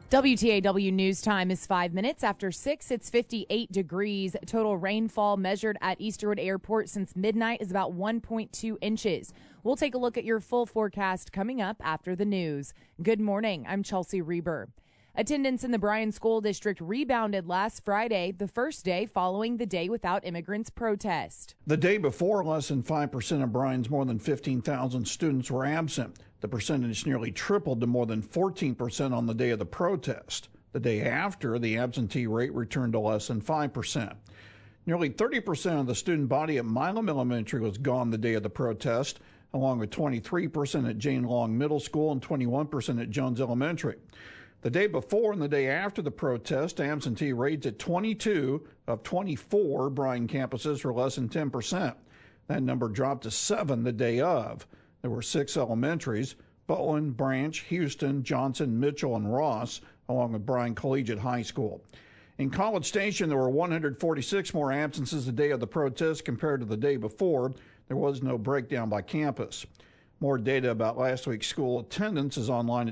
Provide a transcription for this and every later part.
WTAW News Time is 5 minutes after 6. It's 58 degrees. Total rainfall measured at Easterwood Airport since midnight is about 1.2 inches. We'll take a look at your full forecast coming up after the news. Good morning. I'm Chelsea Reber. Attendance in the Bryan School District rebounded last Friday, the first day following the Day Without Immigrants protest. The day before, less than 5% of Bryan's more than 15,000 students were absent. The percentage nearly tripled to more than 14% on the day of the protest. The day after, the absentee rate returned to less than 5%. Nearly 30% of the student body at Milam Elementary was gone the day of the protest, along with 23% at Jane Long Middle School and 21% at Jones Elementary. The day before and the day after the protest, absentee rates at 22 of 24 Bryan campuses were less than 10%. That number dropped to 7 the day of. There were 6 elementaries: Butler, Branch, Houston, Johnson, Mitchell, and Ross, along with Bryan Collegiate High School. In College Station, there were 146 more absences the day of the protest compared to the day before. There was no breakdown by campus. More data about last week's school attendance is online at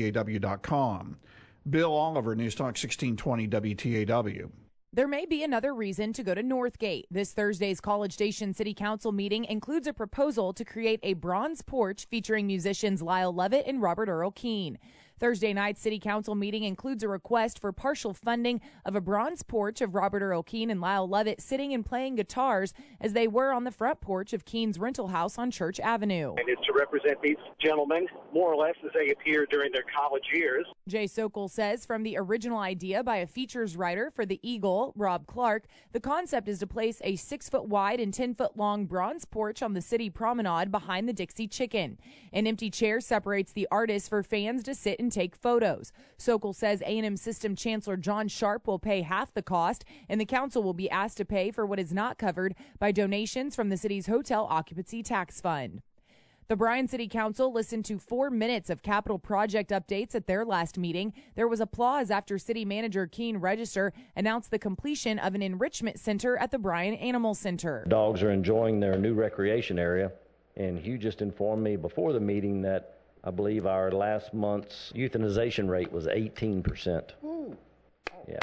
WTAW.com. Bill Oliver, News Talk 1620 WTAW. There may be another reason to go to Northgate. This Thursday's College Station City Council meeting includes a proposal to create a bronze porch featuring musicians Lyle Lovett and Robert Earl Keen. Thursday night's City Council meeting includes a request for partial funding of a bronze porch of Robert Earl Keen and Lyle Lovett sitting and playing guitars as they were on the front porch of Keen's rental house on Church Avenue. And it's to represent these gentlemen more or less as they appear during their college years. Jay Sokol says from the original idea by a features writer for the Eagle, Rob Clark, the concept is to place a 6-foot wide and 10-foot long bronze porch on the city promenade behind the Dixie Chicken. An empty chair separates the artist for fans to sit and take photos. Sokol says A&M System Chancellor John Sharp will pay half the cost, and the council will be asked to pay for what is not covered by donations from the city's hotel occupancy tax fund. The Bryan City Council listened to 4 minutes of capital project updates at their last meeting. There was applause after City Manager Keene Register announced the completion of an enrichment center at the Bryan Animal Center. Dogs are enjoying their new recreation area, and Hugh just informed me before the meeting that I believe our last month's euthanization rate was 18%. Ooh. Yeah,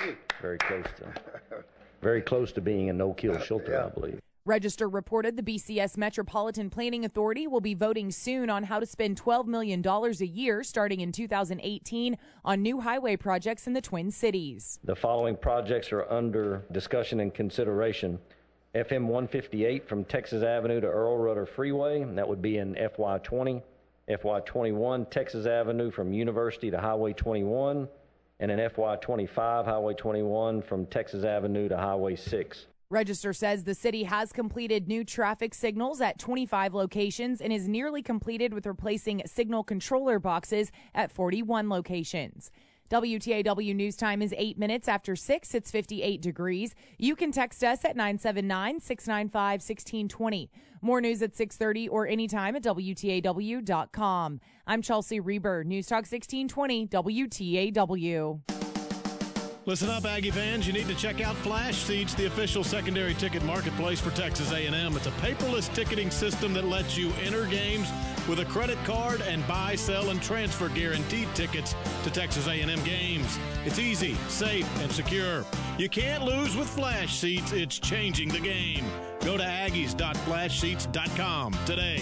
very close to being a no-kill shelter, I believe. Register reported the BCS Metropolitan Planning Authority will be voting soon on how to spend $12 million a year starting in 2018 on new highway projects in the Twin Cities. The following projects are under discussion and consideration. FM 158 from Texas Avenue to Earl Rudder Freeway, and that would be in FY20. FY21, Texas Avenue from University to Highway 21, and in FY25, Highway 21 from Texas Avenue to Highway 6. Register says the city has completed new traffic signals at 25 locations and is nearly completed with replacing signal controller boxes at 41 locations. WTAW News Time is 8 minutes after 6. It's 58 degrees. You can text us at 979-695-1620. More news at 6:30 or anytime at WTAW.com. I'm Chelsea Reber, News Talk 1620 WTAW. Listen up, Aggie fans. You need to check out Flash Seats, the official secondary ticket marketplace for Texas A&M. It's a paperless ticketing system that lets you enter games with a credit card and buy, sell, and transfer guaranteed tickets to Texas A&M games. It's easy, safe, and secure. You can't lose with Flash Seats. It's changing the game. Go to aggies.flashseats.com today.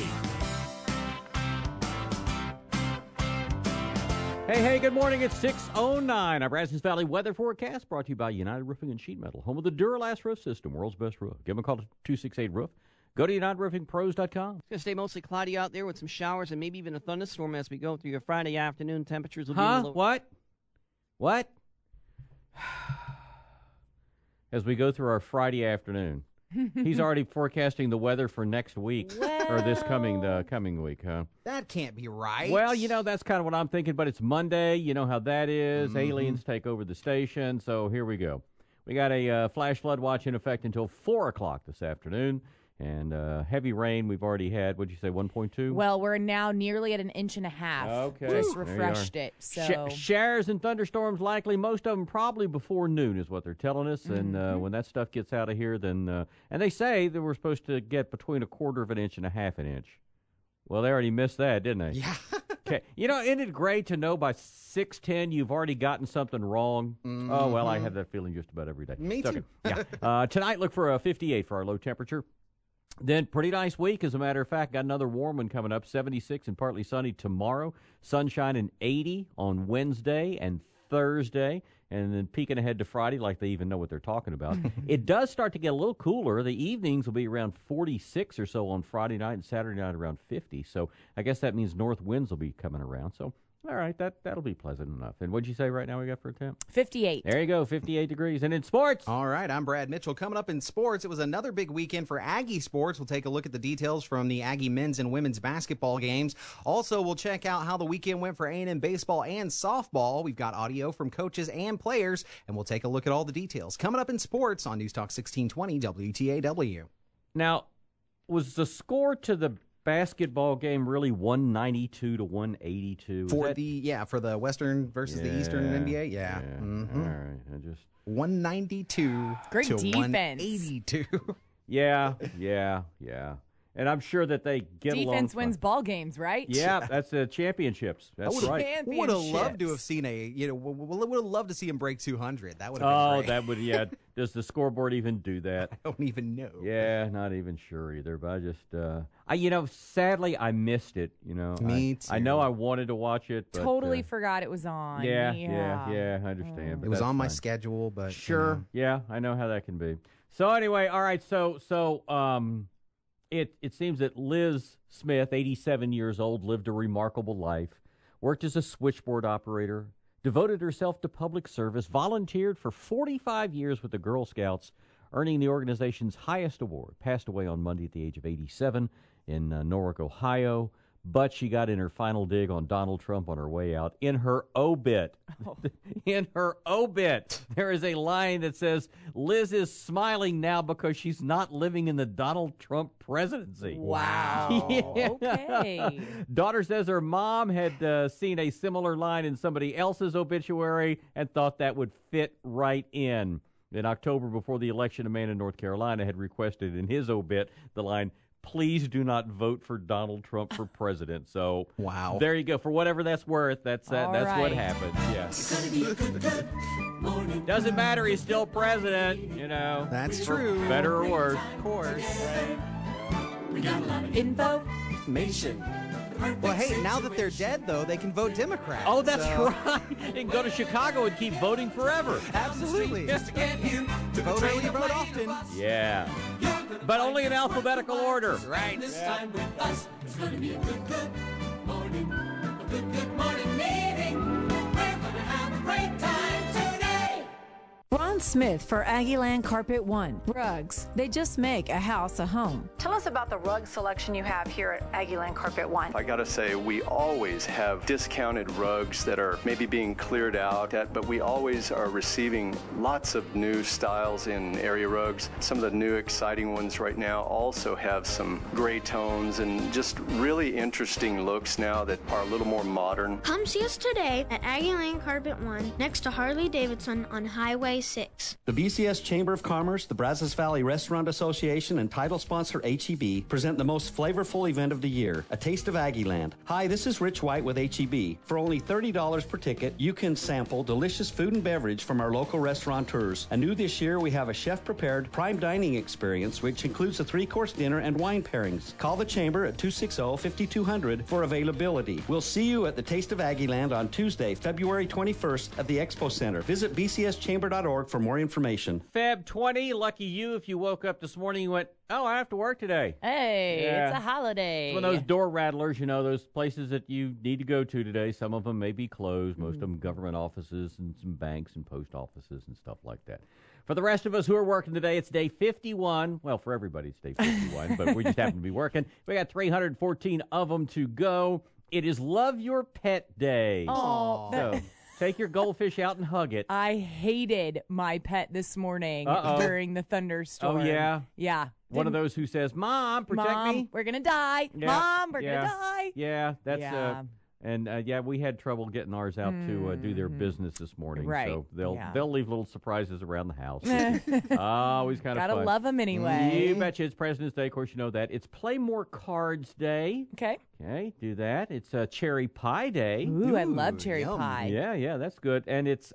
Hey, good morning. It's 6:09. Our Brazos Valley weather forecast brought to you by United Roofing and Sheet Metal, home of the Duralast roof system, world's best roof. Give them a call to 268-ROOF. Go to UnitedRoofingPros.com. It's going to stay mostly cloudy out there with some showers and maybe even a thunderstorm as we go through your Friday afternoon. Temperatures will be a little... What? As we go through our Friday afternoon. He's already forecasting the weather for next week, or this coming week, huh? That can't be right. Well, that's kind of what I'm thinking, but it's Monday. You know how that is. Mm-hmm. Aliens take over the station, so here we go. We got a flash flood watch in effect until 4 o'clock this afternoon. And heavy rain we've already had. What'd you say, 1.2? Well, we're now nearly at 1.5 inches. Okay. Just refreshed it. So showers and thunderstorms likely, most of them probably before noon is what they're telling us. Mm-hmm. And when that stuff gets out of here, then and they say that we're supposed to get between 1/4 of an inch and 1/2 inch. Well, they already missed that, didn't they? Yeah. Okay. Isn't it great to know by 6:10 you've already gotten something wrong? Mm-hmm. Oh, well, I have that feeling just about every day. Me too. Okay. Yeah. Tonight, look for a 58 for our low temperature. Then pretty nice week, as a matter of fact. Got another warm one coming up, 76 and partly sunny tomorrow. Sunshine and 80 on Wednesday and Thursday. And then peeking ahead to Friday, like they even know what they're talking about. It does start to get a little cooler. The evenings will be around 46 or so on Friday night, and Saturday night around 50. So I guess that means north winds will be coming around. So, all right, that'll be pleasant enough. And what'd you say right now we got for a temp? 58. There you go, 58 degrees. And in sports. All right, I'm Brad Mitchell. Coming up in sports, it was another big weekend for Aggie sports. We'll take a look at the details from the Aggie men's and women's basketball games. Also, we'll check out how the weekend went for A&M baseball and softball. We've got audio from coaches and players, and we'll take a look at all the details. Coming up in sports on News Talk 1620 WTAW. Now, was the score to the basketball game really 192 to 182? For the Western versus the Eastern NBA? Yeah. Mm-hmm. All right. 192 Great to defense. 182. Yeah. And I'm sure that they get along. Defense wins ball games, right? Yeah, that's the championships. That's right. Would have loved to have seen would have loved to see him break 200. That would have been great. That would, yeah. Does the scoreboard even do that? I don't even know. Yeah, not even sure either. But I just, sadly, I missed it. Me too. I know I wanted to watch it. But, totally forgot it was on. Yeah, I understand. But it was on my fine. schedule, but sure. Yeah, I know how that can be. So anyway, all right. It seems that Liz Smith, 87 years old, lived a remarkable life, worked as a switchboard operator, devoted herself to public service, volunteered for 45 years with the Girl Scouts, earning the organization's highest award, passed away on Monday at the age of 87 in Norwalk, Ohio. But she got in her final dig on Donald Trump on her way out. In her obit, there is a line that says, Liz is smiling now because she's not living in the Donald Trump presidency. Wow. Yeah. Okay. Daughter says her mom had seen a similar line in somebody else's obituary and thought that would fit right in. In October, before the election, a man in North Carolina had requested in his obit the line, please do not vote for Donald Trump for president. So, wow. There you go. For whatever that's worth, that's right. what happened. Yeah. Doesn't matter. He's still president, That's true. Better or worse. Of course. Information. Well, hey, now that they're dead, though, they can vote Democrat. Oh, that's right. They can go to Chicago and keep voting forever. Absolutely. Vote early, vote often. Yeah. But only in alphabetical order. Right. This time with us, it's going to be a good morning. A good morning meeting. We're going to have a great time today. Ron Smith for Aggieland Carpet One. Rugs. They just make a house a home. Tell us about the rug selection you have here at Aggieland Carpet One. I gotta say, we always have discounted rugs that are maybe being cleared out, but we always are receiving lots of new styles in area rugs. Some of the new exciting ones right now also have some gray tones and just really interesting looks now that are a little more modern. Come see us today at Aggieland Carpet One, next to Harley Davidson on Highway 6. The BCS Chamber of Commerce, the Brazos Valley Restaurant Association, and title sponsor HEB present the most flavorful event of the year, A Taste of Aggieland. Hi, this is Rich White with HEB. For only $30 per ticket, you can sample delicious food and beverage from our local restaurateurs. And new this year, we have a chef-prepared prime dining experience, which includes a 3-course dinner and wine pairings. Call the Chamber at 260-5200 for availability. We'll see you at the Taste of Aggieland on Tuesday, February 21st at the Expo Center. Visit bcschamber.org for more information. Feb 20, lucky you if you woke up this morning and went, oh, I have to work today. Hey, Yeah. It's a holiday. It's one of those door rattlers, those places that you need to go to today. Some of them may be closed, most of them government offices and some banks and post offices and stuff like that. For the rest of us who are working today, it's day 51. Well, for everybody, it's day 51, but we just happen to be working. We got 314 of them to go. It is Love Your Pet Day. Oh, So take your goldfish out and hug it. I hated my pet this morning during the thunderstorm. Oh, yeah? Yeah. One of those who says, Mom, protect Mom, me. we're going to die. Yeah, Mom, we're going to die. Yeah, that's And yeah, we had trouble getting ours out to do their business this morning. Right. So they'll leave little surprises around the house. Always kind of fun. Gotta love them anyway. You betcha. It's President's Day. Of course, you know that. It's Play More Cards Day. Okay. Okay, do that. It's Cherry Pie Day. Ooh, I love cherry pie. Yeah, that's good. And it's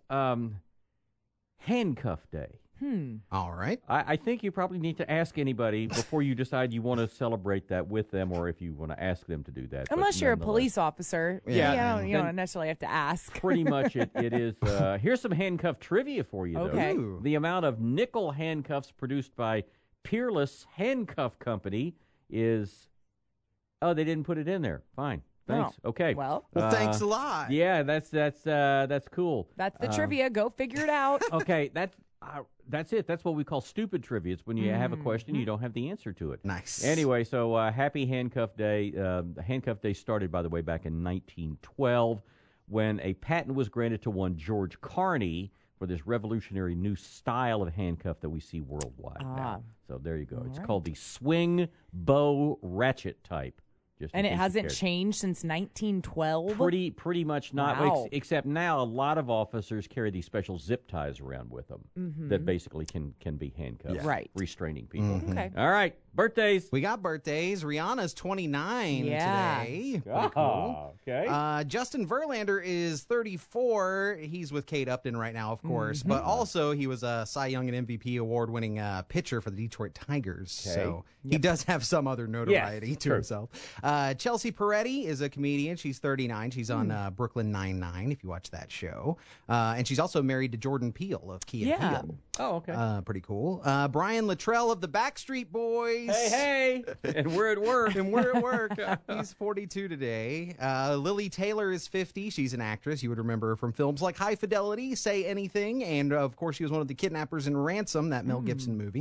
Handcuff Day. All right. I think you probably need to ask anybody before you decide you want to celebrate that with them, or if you want to ask them to do that. Unless you're a police officer. Yeah. You don't necessarily have to ask. Pretty much it is. Here's some handcuff trivia for you, though. Okay. The amount of nickel handcuffs produced by Peerless Handcuff Company is... Oh, they didn't put it in there. Fine. Thanks. Oh. Okay. Well, thanks a lot. Yeah, that's cool. That's the trivia. Go figure it out. Okay, that's it. That's what we call stupid trivia. It's when you have a question, you don't have the answer to it. Nice. Anyway, so happy Handcuff Day. The Handcuff Day started, by the way, back in 1912 when a patent was granted to one George Carney for this revolutionary new style of handcuff that we see worldwide now. So there you go. It's called the swing bow ratchet type. And it hasn't changed since 1912? Pretty much not. Wow. Except now a lot of officers carry these special zip ties around with them that basically can be handcuffs. Right. Restraining people. Okay. All right. Birthdays. We got birthdays. Rihanna's 29 today. Pretty cool. Okay. Justin Verlander is 34. He's with Kate Upton right now, of course. But also, he was a Cy Young and MVP award-winning pitcher for the Detroit Tigers. Okay. So he does have some other notoriety to himself. Chelsea Peretti is a comedian. She's 39. She's on Brooklyn Nine-Nine, if you watch that show. And she's also married to Jordan Peele of Key and Peele. Oh, okay. Pretty cool. Brian Luttrell of the Backstreet Boys. Hey. And we're at work. He's 42 today. Lily Taylor is 50. She's an actress. You would remember her from films like High Fidelity, Say Anything, and, of course, she was one of the kidnappers in Ransom, that Mel Gibson movie.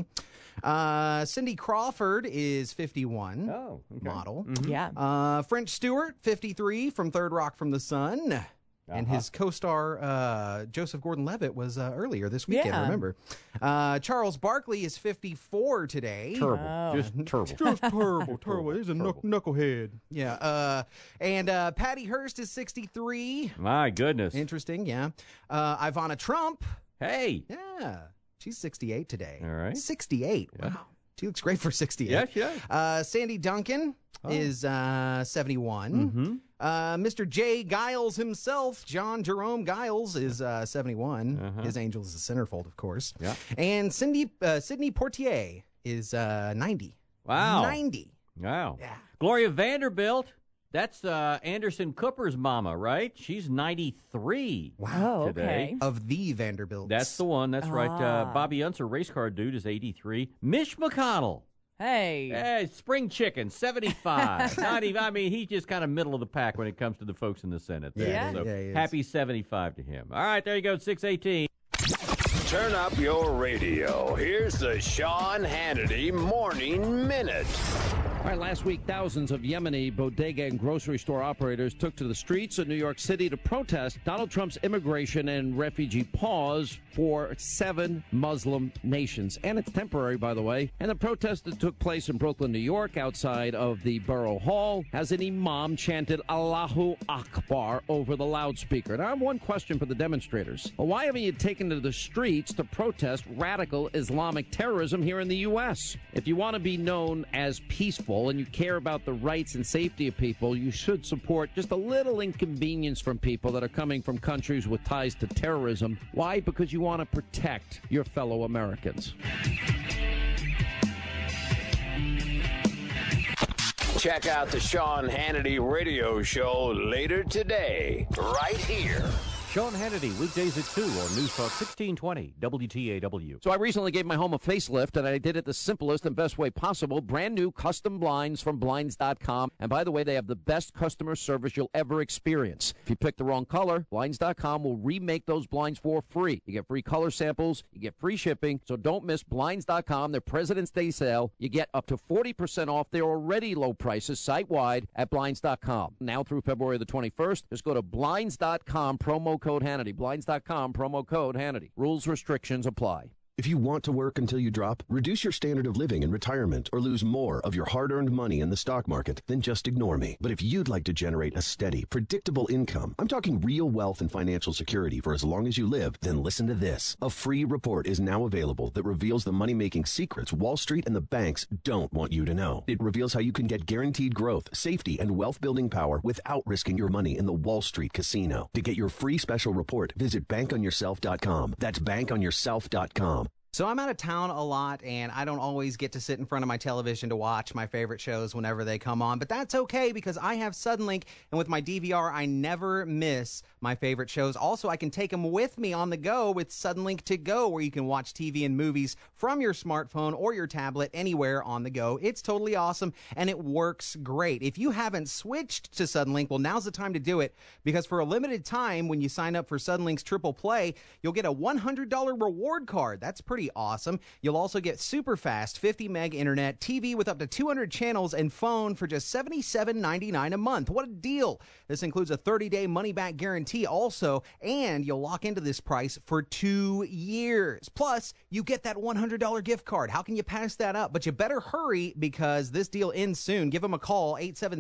Cindy Crawford is 51. Oh, okay. Model. Yeah. French Stewart, 53, from Third Rock from the Sun. And his co-star, Joseph Gordon-Levitt, was earlier this weekend, remember. Charles Barkley is 54 today. Terrible. Just terrible. Just terrible. He's a knucklehead. Yeah. And Patty Hearst is 63. My goodness. Interesting, yeah. Ivana Trump. Hey. Yeah. She's 68 today. All right. 68. Yeah. Wow. She looks great for 68. Yeah, she does. Sandy Duncan is 71. Mr. Jay Giles himself, John Jerome Giles, is 71. His Angel is a centerfold, of course. Yeah. And Sidney Portier is 90. Wow. 90. Wow. Yeah. Gloria Vanderbilt. That's Anderson Cooper's mama, right? She's 93 Wow, today. okay. Of the Vanderbilts. That's the one. That's right. Bobby Unser, race car dude, is 83. Mitch McConnell. Hey. Spring chicken, 75. Not even, I mean, he's just kind of middle of the pack when it comes to the folks in the Senate. There. Yeah. So Yeah, he is. happy 75 to him. All right, there you go, 618. Turn up your radio. Here's the Sean Hannity Morning Minute. All right, last week, thousands of Yemeni bodega and grocery store operators took to the streets of New York City to protest Donald Trump's immigration and refugee pause for 7 Muslim nations. And it's temporary, by the way. And the protest that took place in Brooklyn, New York, outside of the Borough Hall, as an imam chanted Allahu Akbar over the loudspeaker. Now, I have one question for the demonstrators. Well, why haven't you taken to the streets to protest radical Islamic terrorism here in the U.S.? If you want to be known as peaceful and you care about the rights and safety of people, you should support just a little inconvenience from people that are coming from countries with ties to terrorism. Why? Because you want to protect your fellow Americans. Check out the Sean Hannity radio show later today, right here. Sean Hannity, weekdays at 2 on News Talk 1620 WTAW. So I recently gave my home a facelift, and I did it the simplest and best way possible. Brand new custom blinds from Blinds.com. And by the way, they have the best customer service you'll ever experience. If you pick the wrong color, Blinds.com will remake those blinds for free. You get free color samples, you get free shipping. So don't miss Blinds.com, their President's Day sale. You get up to 40% off their already low prices site-wide at Blinds.com. Now through February the 21st, just go to Blinds.com, promo code Hannity. Blinds.com, promo code Hannity. Rules, restrictions apply. If you want to work until you drop, reduce your standard of living in retirement, or lose more of your hard-earned money in the stock market, then just ignore me. But if you'd like to generate a steady, predictable income, I'm talking real wealth and financial security for as long as you live, then listen to this. A free report is now available that reveals the money-making secrets Wall Street and the banks don't want you to know. It reveals how you can get guaranteed growth, safety, and wealth-building power without risking your money in the Wall Street casino. To get your free special report, visit bankonyourself.com. That's bankonyourself.com. So I'm out of town a lot, and I don't always get to sit in front of my television to watch my favorite shows whenever they come on. But that's okay, because I have Suddenlink, and with my DVR, I never miss my favorite shows. Also, I can take them with me on the go with Suddenlink to Go, where you can watch TV and movies from your smartphone or your tablet anywhere on the go. It's totally awesome, and it works great. If you haven't switched to Suddenlink, well, now's the time to do it, because for a limited time, when you sign up for Suddenlink's Triple Play, you'll get a $100 reward card. That's pretty awesome. You'll also get super fast 50 meg internet, TV with up to 200 channels, and phone for just $77.99 a month. What a deal. This includes a 30-day money-back guarantee also, and you'll lock into this price for 2 years. Plus, you get that $100 gift card. How can you pass that up? But you better hurry, because this deal ends soon. Give them a call,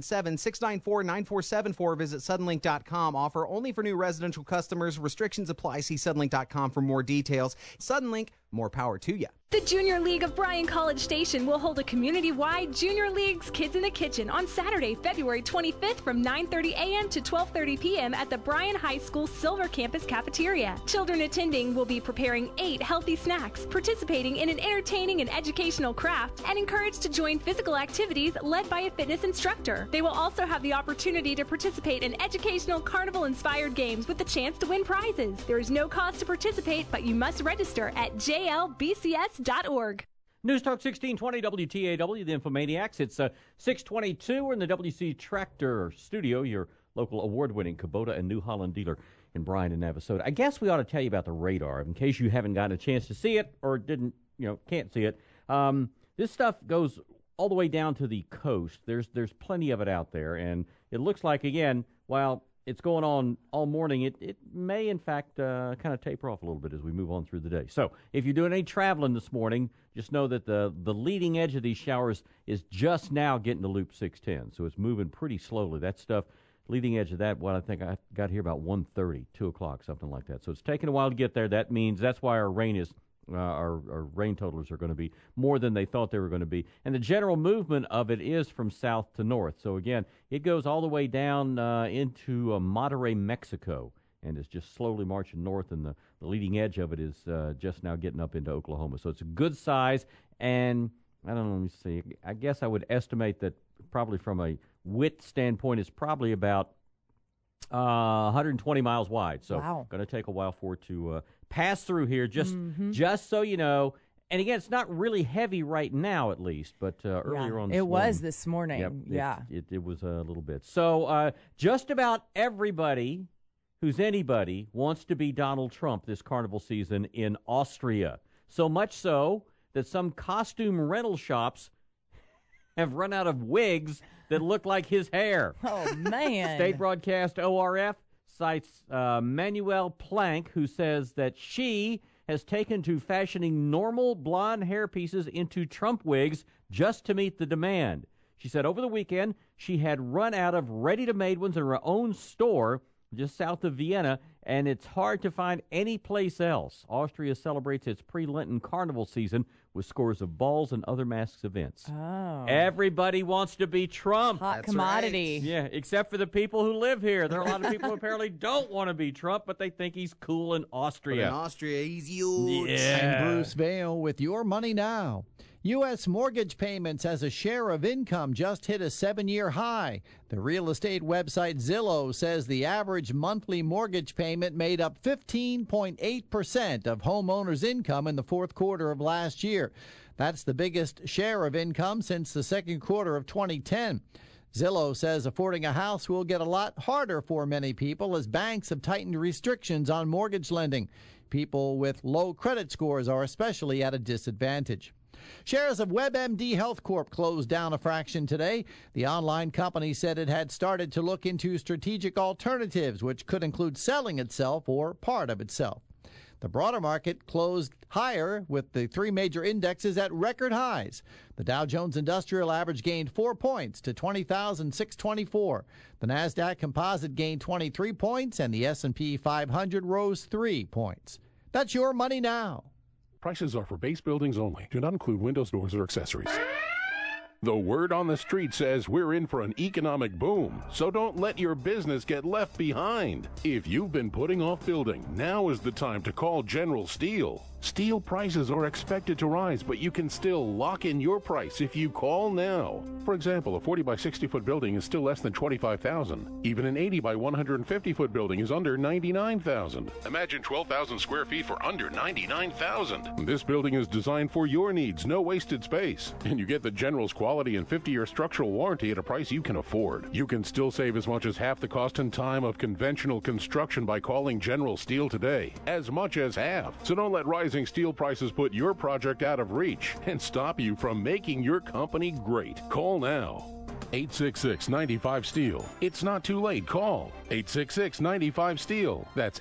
877-694-9474. Visit Suddenlink.com. Offer only for new residential customers. Restrictions apply. See Suddenlink.com for more details. Suddenlink, more power to you. The Junior League of Bryan College Station will hold a community-wide Junior Leagues Kids in the Kitchen on Saturday, February 25th from 9:30 a.m. to 12:30 p.m. at the Bryan High School Silver Campus Cafeteria. Children attending will be preparing 8 healthy snacks, participating in an entertaining and educational craft, and encouraged to join physical activities led by a fitness instructor. They will also have the opportunity to participate in educational carnival-inspired games with the chance to win prizes. There is no cost to participate, but you must register at jlbcs.org. News Talk 1620 WTAW, the Infomaniacs. It's 622. We're in the WC Tractor Studio, your local award-winning Kubota and New Holland dealer in Bryan and Navasota. I guess we ought to tell you about the radar in case you haven't gotten a chance to see it or can't see it. This stuff goes all the way down to the coast. There's plenty of it out there, and it looks like, again, while it's going on all morning, it may, in fact, kind of taper off a little bit as we move on through the day. So if you're doing any traveling this morning, just know that the leading edge of these showers is just now getting to Loop 610. So it's moving pretty slowly. That stuff, leading edge of that, I think I got here about 1:30, 2 o'clock, something like that. So it's taking a while to get there. That means that's why our rain is our rain totals are going to be more than they thought they were going to be. And the general movement of it is from south to north. So, again, it goes all the way down into Monterrey, Mexico, and is just slowly marching north, and the leading edge of it is just now getting up into Oklahoma. So it's a good size, and I don't know, let me see. I guess I would estimate that probably from a width standpoint it's probably about 120 miles wide. So going to take a while for it to pass through here, just so you know. And again, it's not really heavy right now, at least, but earlier on this morning. It was this morning. Yep, it was a little bit. So just about everybody who's anybody wants to be Donald Trump this carnival season in Austria. So much so that some costume rental shops have run out of wigs that look like his hair. Oh, man. State broadcast ORF cites Manuel Plank, who says that she has taken to fashioning normal blonde hair pieces into Trump wigs just to meet the demand. She said over the weekend she had run out of ready-to-made ones in her own store just south of Vienna, and it's hard to find any place else. Austria celebrates its pre-Lenten carnival season with scores of balls and other masked events. Oh. Everybody wants to be Trump. Hot commodity. Right. Yeah, except for the people who live here. There are a lot of people who apparently don't want to be Trump, but they think he's cool in Austria. But in Austria, he's huge. Yeah. I'm Bruce Vail with Your Money Now. U.S. mortgage payments as a share of income just hit a 7-year high. The real estate website Zillow says the average monthly mortgage payment made up 15.8% of homeowners' income in the fourth quarter of last year. That's the biggest share of income since the second quarter of 2010. Zillow says affording a house will get a lot harder for many people as banks have tightened restrictions on mortgage lending. People with low credit scores are especially at a disadvantage. Shares of WebMD Health Corp closed down a fraction today. The online company said it had started to look into strategic alternatives, which could include selling itself or part of itself. The broader market closed higher with the three major indexes at record highs. The Dow Jones Industrial Average gained 4 points to 20,624. The Nasdaq Composite gained 23 points, and the S&P 500 rose 3 points. That's your money now. Prices are for base buildings only. Do not include windows, doors, or accessories. The word on the street says we're in for an economic boom, so don't let your business get left behind. If you've been putting off building, now is the time to call General Steel. Steel prices are expected to rise, but you can still lock in your price if you call now. For example, a 40 by 60 foot building is still less than $25,000. Even an 80 by 150 foot building is under $99,000. Imagine 12,000 square feet for under $99,000. This building is designed for your needs, no wasted space. And you get the General's quality and 50-year structural warranty at a price you can afford. You can still save as much as half the cost and time of conventional construction by calling General Steel today. As much as half. So don't let rising steel prices put your project out of reach and stop you from making your company great. Call now. 866-95-STEEL. It's not too late. Call 866-95-STEEL. That's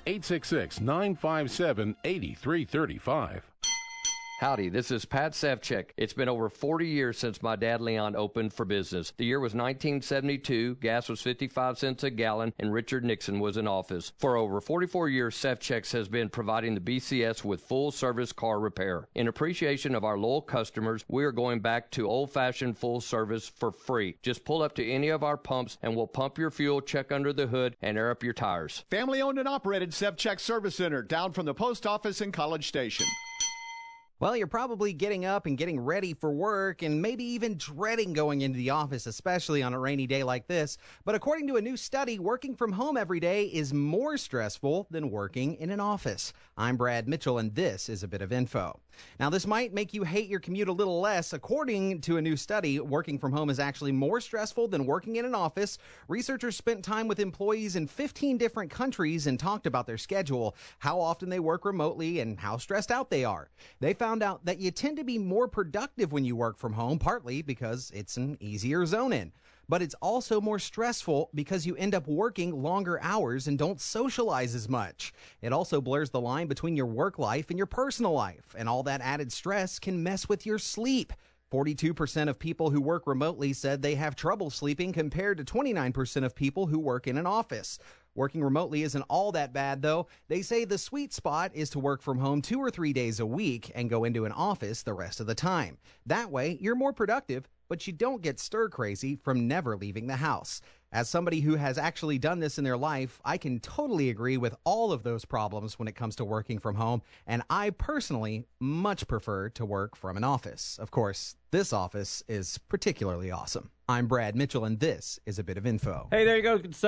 866-957-8335. Howdy, this is Pat Sevchek. It's been over 40 years since my dad Leon opened for business. The year was 1972, gas was 55 cents a gallon, and Richard Nixon was in office. For over 44 years, Sevchek's has been providing the BCS with full-service car repair. In appreciation of our loyal customers, we are going back to old-fashioned full service for free. Just pull up to any of our pumps, and we'll pump your fuel, check under the hood, and air up your tires. Family-owned and operated Sevchek Service Center, down from the post office in College Station. Well, you're probably getting up and getting ready for work and maybe even dreading going into the office, especially on a rainy day like this. But according to a new study, working from home every day is more stressful than working in an office. I'm Brad Mitchell, and this is a bit of info. Now, this might make you hate your commute a little less. According to a new study, working from home is actually more stressful than working in an office. Researchers spent time with employees in 15 different countries and talked about their schedule, how often they work remotely, and how stressed out they are. They found out that you tend to be more productive when you work from home, partly because it's an easier zone in. But it's also more stressful because you end up working longer hours and don't socialize as much. It also blurs the line between your work life and your personal life, and all that added stress can mess with your sleep. 42% of people who work remotely said they have trouble sleeping, compared to 29% of people who work in an office. Working remotely isn't all that bad, though. They say the sweet spot is to work from home 2 or 3 days a week and go into an office the rest of the time. That way, you're more productive, but you don't get stir-crazy from never leaving the house. As somebody who has actually done this in their life, I can totally agree with all of those problems when it comes to working from home, and I personally much prefer to work from an office. Of course, this office is particularly awesome. I'm Brad Mitchell, and this is a bit of info. Hey, there you go. It's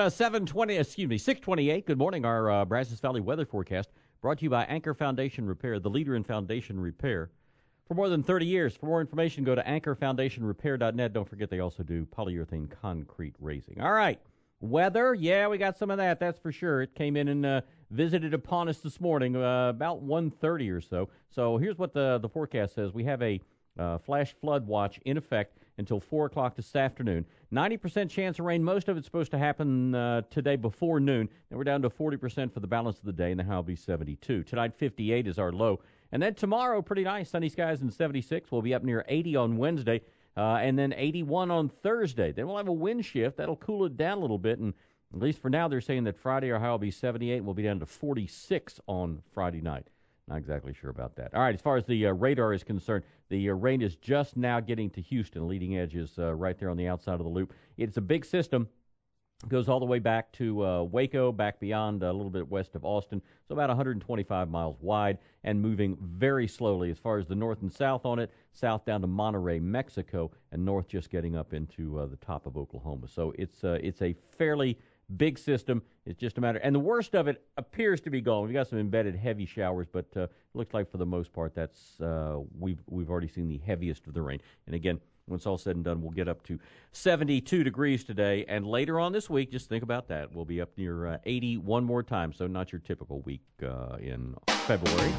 6:28. Good morning. Our Brazos Valley weather forecast brought to you by Anchor Foundation Repair, the leader in foundation repair for more than 30 years. For more information, go to anchorfoundationrepair.net. Don't forget they also do polyurethane concrete raising. All right. Weather, yeah, we got some of that, that's for sure. It came in and visited upon us this morning about 1:30 or so. So here's what the forecast says. We have a flash flood watch in effect until 4 o'clock this afternoon. 90% chance of rain. Most of it's supposed to happen today before noon. Then we're down to 40% for the balance of the day, and the high will be 72. Tonight, 58 is our low. And then tomorrow, pretty nice. Sunny skies and 76. We'll be up near 80 on Wednesday, and then 81 on Thursday. Then we'll have a wind shift. That'll cool it down a little bit, and at least for now, they're saying that Friday our high will be 78, and we'll be down to 46 on Friday night. Not exactly sure about that. All right, as far as the radar is concerned, the rain is just now getting to Houston. Leading edge is right there on the outside of the loop. It's a big system. It goes all the way back to Waco, back beyond a little bit west of Austin. So about 125 miles wide and moving very slowly as far as the north and south on it, south down to Monterrey, Mexico, and north just getting up into the top of Oklahoma. So it's a fairly big system. It's just a matter, and the worst of it appears to be gone. We've got some embedded heavy showers, but it looks like for the most part that's we've already seen the heaviest of the rain. And again, when it's all said and done, we'll get up to 72 degrees today, and later on this week, just think about that, we'll be up near 80 one more time. So not your typical week in February.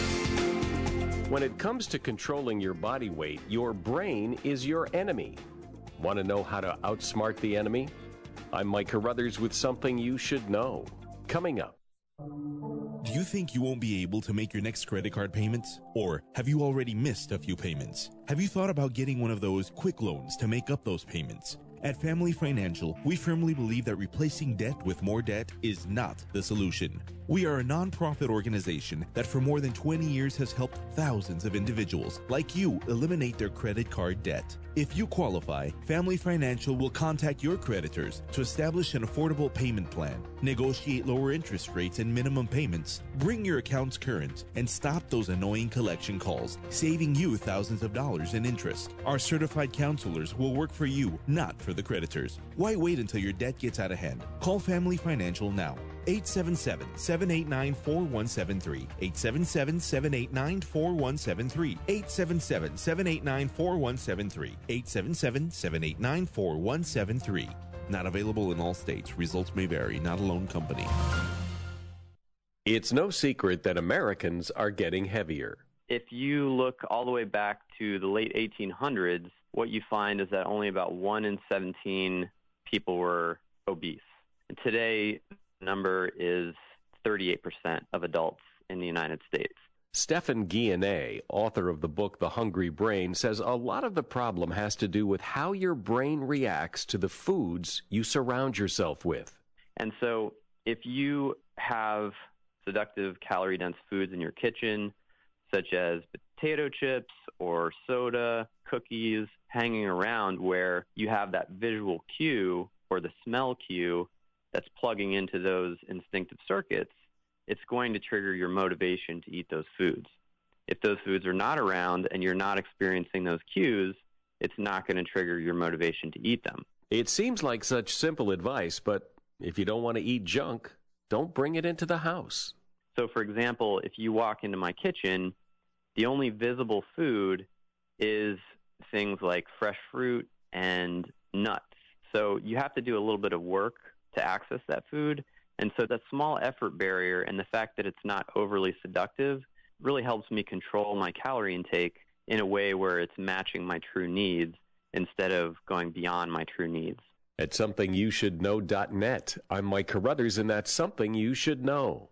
When it comes to controlling your body weight, your brain is your enemy. Want to know how to outsmart the enemy? I'm Mike Carruthers with something you should know. Coming up. Do you think you won't be able to make your next credit card payments? Or have you already missed a few payments? Have you thought about getting one of those quick loans to make up those payments? At Family Financial, we firmly believe that replacing debt with more debt is not the solution. We are a nonprofit organization that for more than 20 years has helped thousands of individuals like you eliminate their credit card debt. If you qualify, Family Financial will contact your creditors to establish an affordable payment plan, negotiate lower interest rates and minimum payments, bring your accounts current, and stop those annoying collection calls, saving you thousands of dollars in interest. Our certified counselors will work for you, not for the creditors. Why wait until your debt gets out of hand? Call Family Financial now. 877-789-4173. 877-789-4173. 877-789-4173. 877-789-4173. Not available in all states. Results may vary. Not a loan company. It's no secret that Americans are getting heavier. If you look all the way back to the late 1800s, what you find is that only about 1 in 17 people were obese. And today, the number is 38% of adults in the United States. Stephan Guyenet, author of the book The Hungry Brain, says a lot of the problem has to do with how your brain reacts to the foods you surround yourself with. And so if you have seductive calorie-dense foods in your kitchen, such as potato chips or soda, cookies, hanging around where you have that visual cue or the smell cue that's plugging into those instinctive circuits, it's going to trigger your motivation to eat those foods. If those foods are not around and you're not experiencing those cues, it's not going to trigger your motivation to eat them. It seems like such simple advice, but if you don't want to eat junk, don't bring it into the house. So, for example, if you walk into my kitchen, the only visible food is things like fresh fruit and nuts. So you have to do a little bit of work to access that food. And so that small effort barrier and the fact that it's not overly seductive really helps me control my calorie intake in a way where it's matching my true needs instead of going beyond my true needs. At SomethingYouShouldKnow.net, I'm Mike Carruthers, and that's Something You Should Know.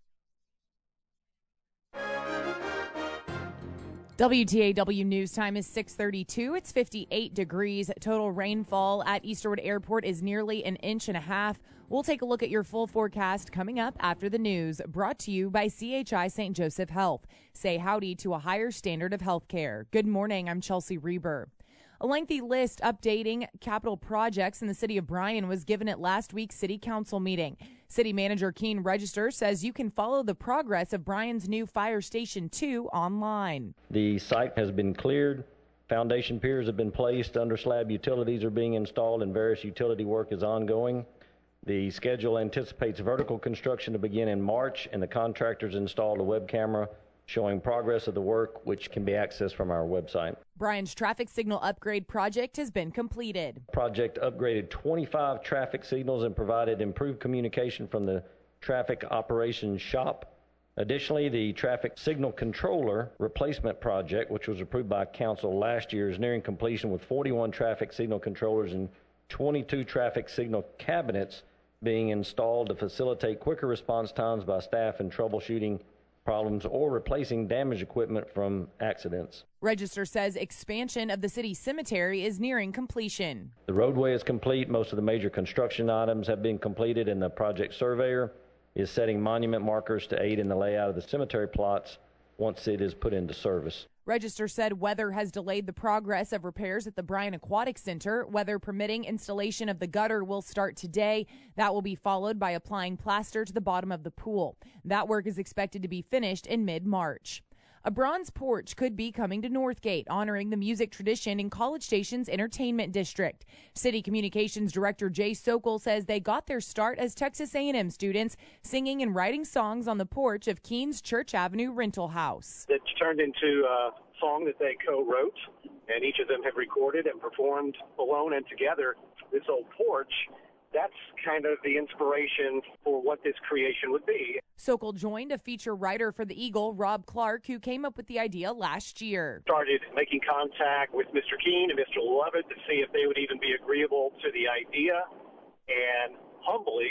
WTAW News Time is 6:32. It's 58 degrees. Total rainfall at Easterwood Airport is nearly 1.5 inches. We'll take a look at your full forecast coming up after the news. Brought to you by CHI St. Joseph Health. Say howdy to a higher standard of health care. Good morning. I'm Chelsea Reber. A lengthy list updating capital projects in the city of Bryan was given at last week's city council meeting. City manager Keene Register says you can follow the progress of Bryan's new Fire Station 2 online. The site has been cleared. Foundation piers have been placed. Under slab utilities are being installed and various utility work is ongoing. The schedule anticipates vertical construction to begin in March, and the contractors installed a web camera showing progress of the work, which can be accessed from our website. Bryan's traffic signal upgrade project has been completed. Project upgraded 25 traffic signals and provided improved communication from the traffic operations shop. Additionally, the traffic signal controller replacement project, which was approved by council last year, is nearing completion with 41 traffic signal controllers and 22 traffic signal cabinets being installed to facilitate quicker response times by staff in troubleshooting problems or replacing damaged equipment from accidents. Register says expansion of the city cemetery is nearing completion. The roadway is complete. Most of the major construction items have been completed, and the project surveyor is setting monument markers to aid in the layout of the cemetery plots once it is put into service. Register said weather has delayed the progress of repairs at the Bryan Aquatic Center. Weather permitting, installation of the gutter will start today. That will be followed by applying plaster to the bottom of the pool. That work is expected to be finished in mid-March. A bronze porch could be coming to Northgate, honoring the music tradition in College Station's entertainment district. City Communications Director Jay Sokol says they got their start as Texas A&M students singing and writing songs on the porch of Keene's Church Avenue rental house. It's turned into a song that they co-wrote, and each of them have recorded and performed alone and together. This old porch, that's kind of the inspiration for what this creation would be. Sokol joined a feature writer for the Eagle, Rob Clark, who came up with the idea last year. Started making contact with Mr. Keene and Mr. Lovett to see if they would even be agreeable to the idea. And humbly,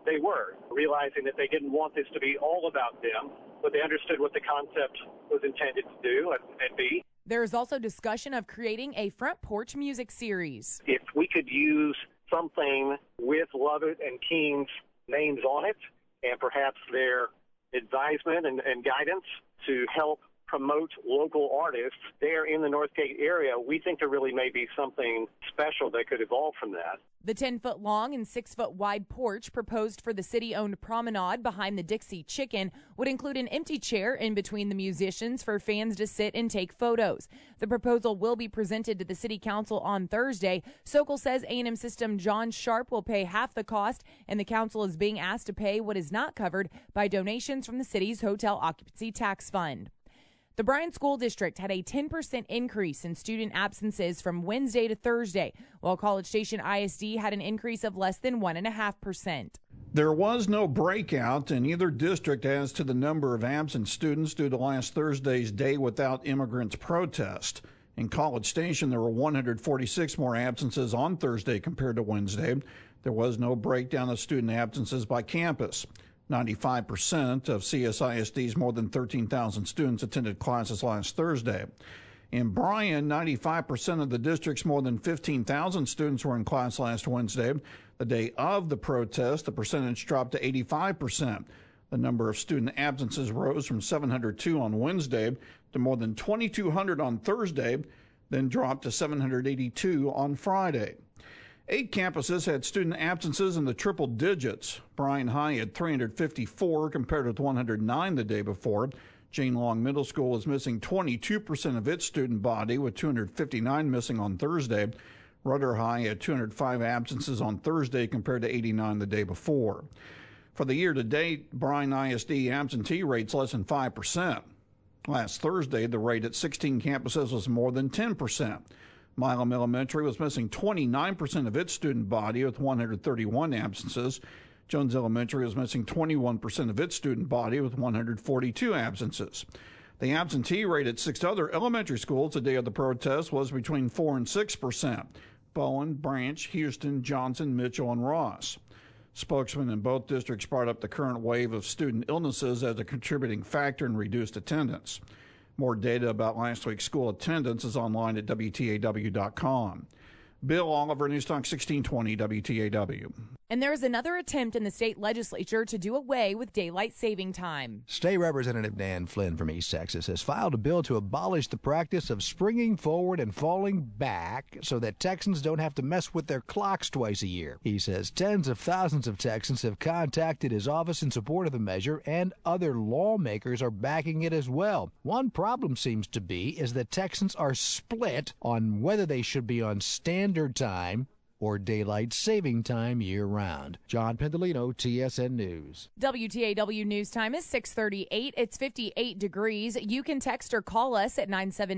they were, realizing that they didn't want this to be all about them, but they understood what the concept was intended to do and be. There is also discussion of creating a front porch music series. If we could use something with Lovett and King's names on it and perhaps their advisement and guidance to help promote local artists there in the Northgate area, we think there really may be something special that could evolve from that. The 10-foot long and 6-foot wide porch proposed for the city-owned promenade behind the Dixie Chicken would include an empty chair in between the musicians for fans to sit and take photos. The proposal will be presented to the city council on Thursday. Sokol says A&M system John Sharp will pay half the cost, and the council is being asked to pay what is not covered by donations from the city's hotel occupancy tax fund. The Bryan School District had a 10% increase in student absences from Wednesday to Thursday, while College Station ISD had an increase of less than 1.5%. There was no breakout in either district as to the number of absent students due to last Thursday's Day Without Immigrants protest. In College Station, there were 146 more absences on Thursday compared to Wednesday. There was no breakdown of student absences by campus. 95% of CSISD's more than 13,000 students attended classes last Thursday. In Bryan, 95% of the district's more than 15,000 students were in class last Wednesday. The day of the protest, the percentage dropped to 85%. The number of student absences rose from 702 on Wednesday to more than 2,200 on Thursday, then dropped to 782 on Friday. 8 campuses had student absences in the triple digits. Bryan High had 354 compared with 109 the day before. Jane Long Middle School was missing 22% of its student body, with 259 missing on Thursday. Rudder High had 205 absences on Thursday compared to 89 the day before. For the year to date, Bryan ISD absentee rate's less than 5%. Last Thursday, the rate at 16 campuses was more than 10%. Milam Elementary was missing 29% of its student body with 131 absences. Jones Elementary was missing 21% of its student body with 142 absences. The absentee rate at 6 other elementary schools the day of the protest was between 4 and 6%. Bowen, Branch, Houston, Johnson, Mitchell, and Ross. Spokesmen in both districts brought up the current wave of student illnesses as a contributing factor in reduced attendance. More data about last week's school attendance is online at WTAW.com. Bill Oliver, News Talk 1620 WTAW. And there is another attempt in the state legislature to do away with daylight saving time. State Representative Dan Flynn from East Texas has filed a bill to abolish the practice of springing forward and falling back so that Texans don't have to mess with their clocks twice a year. He says tens of thousands of Texans have contacted his office in support of the measure, and other lawmakers are backing it as well. One problem seems to be is that Texans are split on whether they should be on standard time or daylight saving time year-round. John Pendolino, TSN News. WTAW News Time is 6:38. It's 58 degrees. You can text or call us at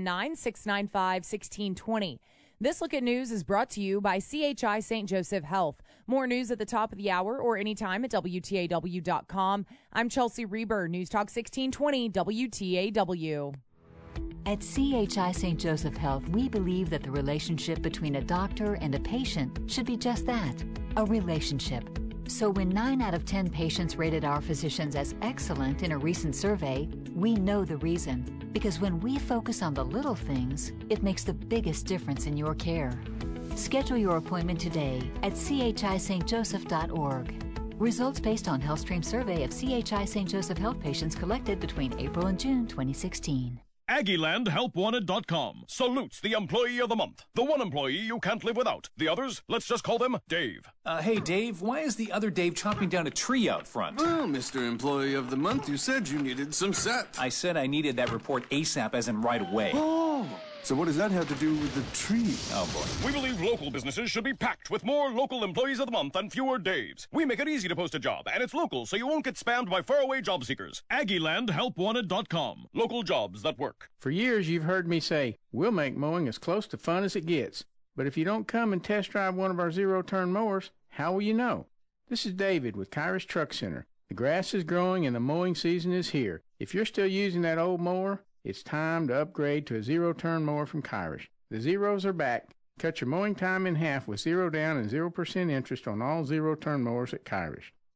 979-695-1620. This Look at News is brought to you by CHI St. Joseph Health. More news at the top of the hour or anytime at WTAW.com. I'm Chelsea Reber, News Talk 1620 WTAW. At CHI St. Joseph Health, we believe that the relationship between a doctor and a patient should be just that, a relationship. So when 9 out of 10 patients rated our physicians as excellent in a recent survey, we know the reason. Because when we focus on the little things, it makes the biggest difference in your care. Schedule your appointment today at chistjoseph.org. Results based on HealthStream survey of CHI St. Joseph Health patients collected between April and June 2016. AggielandHelpWanted.com salutes the employee of the month. The one employee you can't live without. The others, let's just call them Dave. Hey, Dave, why is the other Dave chopping down a tree out front? Well, Mr. Employee of the Month, you said you needed some sets. I said I needed that report ASAP, as in right away. Oh, so what does that have to do with the tree? Oh, boy. We believe local businesses should be packed with more local employees of the month and fewer Daves. We make it easy to post a job, and it's local, so you won't get spammed by faraway job seekers. AggielandHelpWanted.com. Local jobs that work. For years, you've heard me say, we'll make mowing as close to fun as it gets. But if you don't come and test drive one of our zero-turn mowers, how will you know? This is David with Kyrus Truck Center. The grass is growing and the mowing season is here. If you're still using that old mower, it's time to upgrade to a zero-turn mower from Kyrus. The zeros are back. Cut your mowing time in half with 0 down and 0% interest on all zero-turn mowers at Kyrus.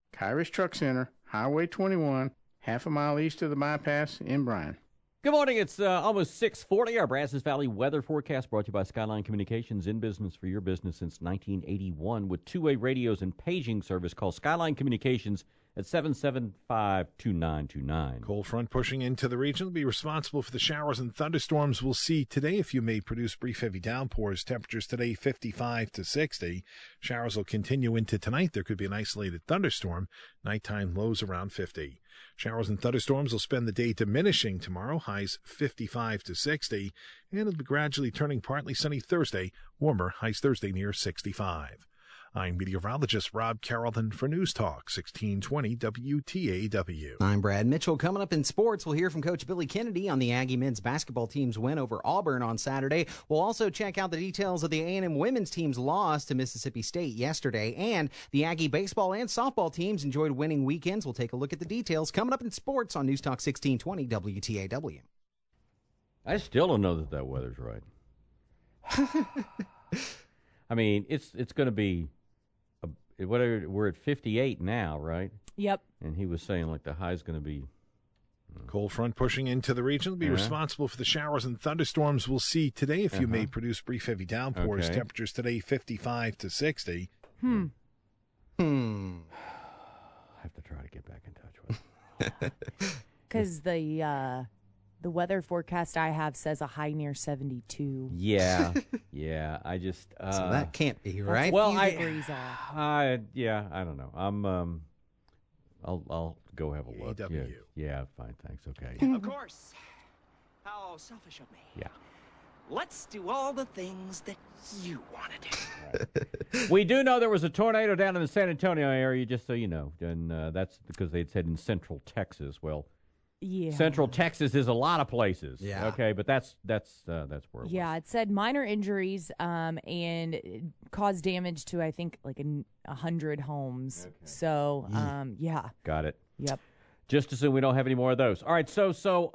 Kyrus Truck Center, Highway 21, half a mile east of the bypass in Bryan. Good morning. It's almost 6:40. Our Brazos Valley weather forecast brought to you by Skyline Communications, in business for your business since 1981 with two-way radios and paging service. Call Skyline Communications at 775-2929. Cold front pushing into the region will be responsible for the showers and thunderstorms we'll see today. A few may produce brief heavy downpours. Temperatures today 55 to 60. Showers will continue into tonight. There could be an isolated thunderstorm. Nighttime lows around 50. Showers and thunderstorms will spend the day diminishing tomorrow. Highs 55 to 60. And it'll be gradually turning partly sunny Thursday. Warmer. Highs Thursday near 65. I'm meteorologist Rob Carrollton for News Talk 1620 WTAW. I'm Brad Mitchell. Coming up in sports, we'll hear from Coach Billy Kennedy on the Aggie men's basketball team's win over Auburn on Saturday. We'll also check out the details of the A&M women's team's loss to Mississippi State yesterday. And the Aggie baseball and softball teams enjoyed winning weekends. We'll take a look at the details coming up in sports on News Talk 1620 WTAW. I still don't know that weather's right. I mean, it's going to be... Whatever, we're at 58 now, right? Yep. And he was saying like the high's going to be... Cold front pushing into the region will be responsible for the showers and thunderstorms we'll see today. A few may produce brief heavy downpours. Okay. Temperatures today 55 to 60. I have to try to get back in touch with him. Because the weather forecast I have says a high near 72. Yeah, yeah. I just so that can't be right. Well, degrees off. I don't know. I'll go have a look. AW. Yeah, fine, thanks. Okay. Of course. How selfish of me. Yeah. Let's do all the things that you want to do. We do know there was a tornado down in the San Antonio area, just so you know, and that's because they had said in Central Texas. Well. Yeah. Central Texas is a lot of places. Yeah. Okay, but that's where it was. Yeah, it said minor injuries and it caused damage to, I think, like 100 homes. Okay. So, yeah. Got it. Yep. Just assume we don't have any more of those. All right, so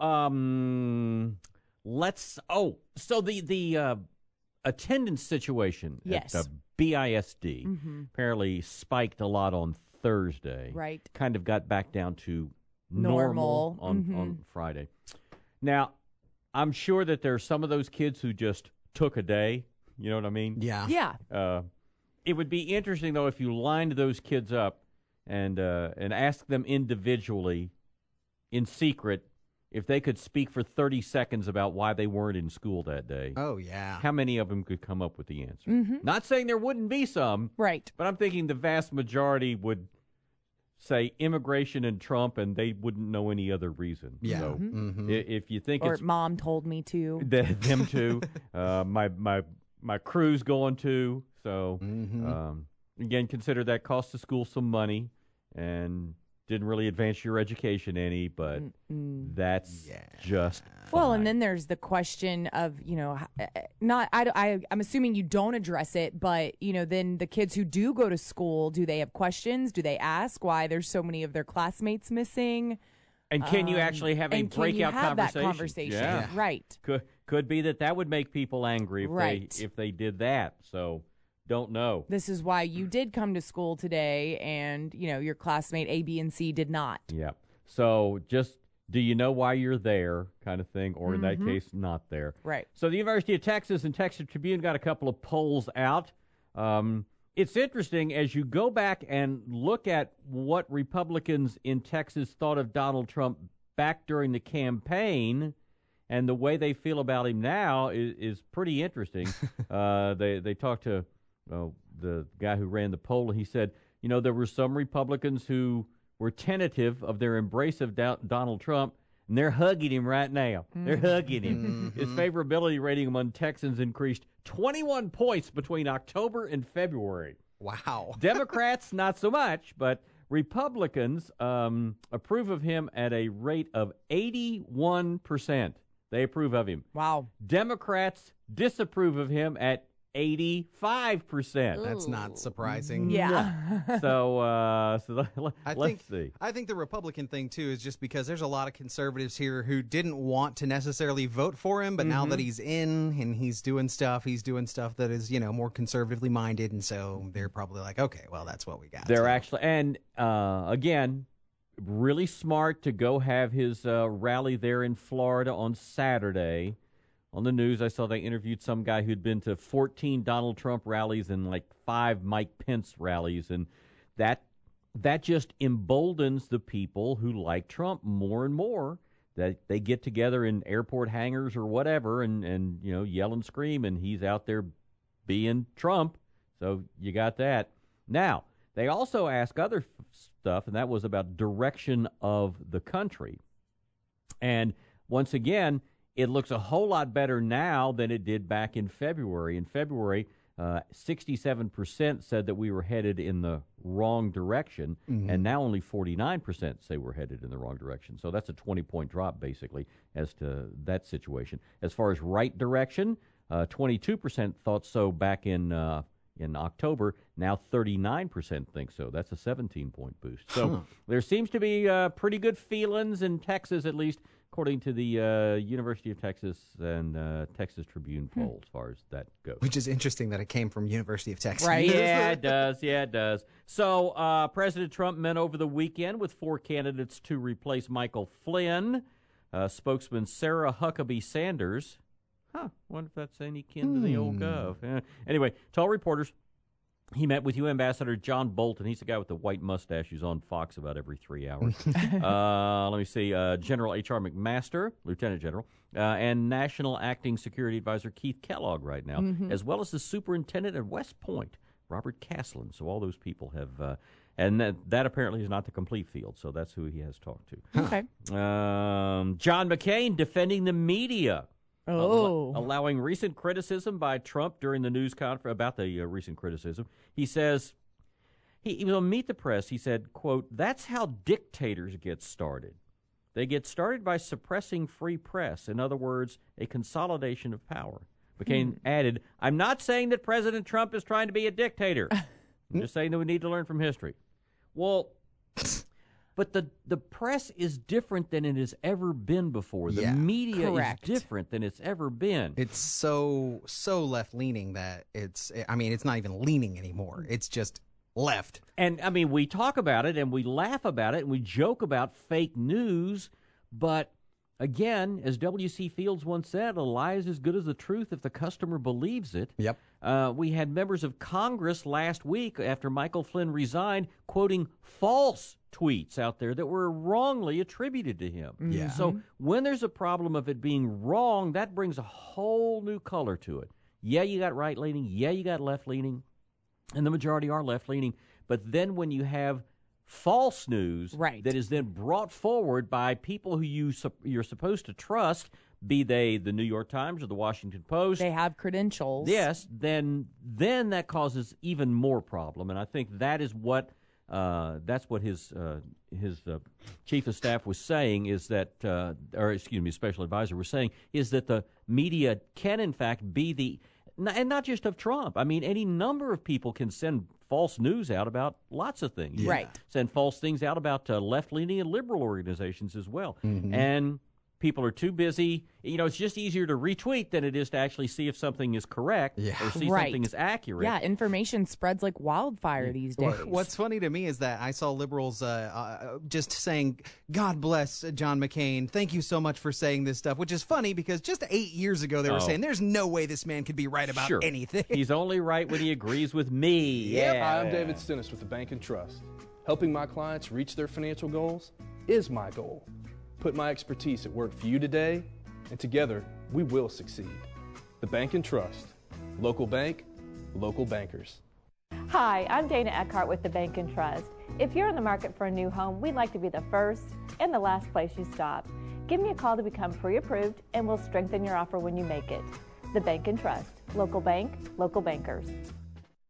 the attendance situation at the BISD apparently spiked a lot on Thursday. Right. Kind of got back down to normal on Friday. Now, I'm sure that there's some of those kids who just took a day. You know what I mean? Yeah. Yeah. It would be interesting, though, if you lined those kids up and asked them individually, in secret, if they could speak for 30 seconds about why they weren't in school that day. Oh, yeah. How many of them could come up with the answer? Mm-hmm. Not saying there wouldn't be some. Right. But I'm thinking the vast majority would say immigration and Trump, and they wouldn't know any other reason. Yeah. So if you think or it's mom told me to, them too, my crew's going to. So again, consider that cost the school some money and didn't really advance your education any, but that's just fine. Well, and then there's the question of, I'm assuming you don't address it, but, then the kids who do go to school, do they have questions? Do they ask why there's so many of their classmates missing? And can you actually have a breakout that conversation? Yeah. Right. Could be that would make people angry if they did that. So don't know. This is why you did come to school today and, your classmate A, B, and C did not. Yeah. So just, do you know why you're there kind of thing, or in that case, not there. Right. So the University of Texas and Texas Tribune got a couple of polls out. It's interesting as you go back and look at what Republicans in Texas thought of Donald Trump back during the campaign, and the way they feel about him now is pretty interesting. They talked to the guy who ran the poll, and he said, there were some Republicans who were tentative of their embrace of Donald Trump, and they're hugging him right now. They're hugging him. His favorability rating among Texans increased 21 points between October and February. Wow. Democrats, not so much, but Republicans approve of him at a rate of 81%. They approve of him. Wow. Democrats disapprove of him at 85%. That's not surprising. Yeah. So let's see. I think the Republican thing, too, is just because there's a lot of conservatives here who didn't want to necessarily vote for him, but now that he's in and he's doing stuff that is, more conservatively minded, and so they're probably like, okay, well, that's what we got. They're actually, and again, really smart to go have his rally there in Florida on Saturday. On the news, I saw they interviewed some guy who'd been to 14 Donald Trump rallies and like 5 Mike Pence rallies, and that just emboldens the people who like Trump more and more, that they get together in airport hangars or whatever and yell and scream, and he's out there being Trump. So you got that. Now, they also ask other stuff, and that was about direction of the country. And once again, it looks a whole lot better now than it did back in February. In February, 67% said that we were headed in the wrong direction, and now only 49% say we're headed in the wrong direction. So that's a 20-point drop, basically, as to that situation. As far as right direction, 22% thought so back in October. Now 39% think so. That's a 17-point boost. So there seems to be pretty good feelings in Texas, at least, according to the University of Texas and Texas Tribune poll, as far as that goes. Which is interesting that it came from University of Texas. Right. Yeah, it does. Yeah, it does. So President Trump met over the weekend with 4 candidates to replace Michael Flynn. Spokesman Sarah Huckabee Sanders. Wonder if that's any kin to the old Gov. Anyway, told reporters he met with UN Ambassador John Bolton. He's the guy with the white mustache who's on Fox about every 3 hours. Let me see. General H.R. McMaster, Lieutenant General, and National Acting Security Advisor Keith Kellogg right now, as well as the Superintendent at West Point, Robert Caslin. So all those people have... and that apparently is not the complete field, so that's who he has talked to. Okay. John McCain defending the media. Allowing recent criticism by Trump during the news conference about the recent criticism. He says, he was on Meet the Press, he said, quote, "That's how dictators get started. They get started by suppressing free press. In other words, a consolidation of power." McCain added, "I'm not saying that President Trump is trying to be a dictator. I'm just saying that we need to learn from history." Well... But the press is different than it has ever been before. The media is different than it's ever been. It's so left-leaning that it's not even leaning anymore. It's just left. And, we talk about it, and we laugh about it, and we joke about fake news, but... Again, as W.C. Fields once said, a lie is as good as the truth if the customer believes it. Yep. We had members of Congress last week after Michael Flynn resigned quoting false tweets out there that were wrongly attributed to him. Yeah. So when there's a problem of it being wrong, that brings a whole new color to it. Yeah, you got right-leaning. Yeah, you got left-leaning. And the majority are left-leaning. But then when you have false news that is then brought forward by people who you're supposed to trust, be they the New York Times or the Washington Post. They have credentials. Yes, then that causes even more problem, and I think that is what that's what his chief of staff was saying is that, special advisor was saying is that the media can in fact be and not just of Trump. Any number of people can send false news out about lots of things. Yeah. Right. Send false things out about left-leaning and liberal organizations as well. And people are too busy. It's just easier to retweet than it is to actually see if something is correct or see something is accurate. Yeah, information spreads like wildfire these days. What's funny to me is that I saw liberals just saying, "God bless John McCain. Thank you so much for saying this stuff," which is funny because just 8 years ago they were saying, "There's no way this man could be right about anything." He's only right when he agrees with me. Yep. Hi, I'm David Stennis with the Bank and Trust. Helping my clients reach their financial goals is my goal. Put my expertise at work for you today, and together we will succeed. The Bank and Trust. Local bank, local bankers. Hi, I'm Dana Eckhart with the Bank and Trust. If you're in the market for a new home, we'd like to be the first and the last place you stop. Give me a call to become pre-approved, and we'll strengthen your offer when you make it. The Bank and Trust. Local bank, local bankers.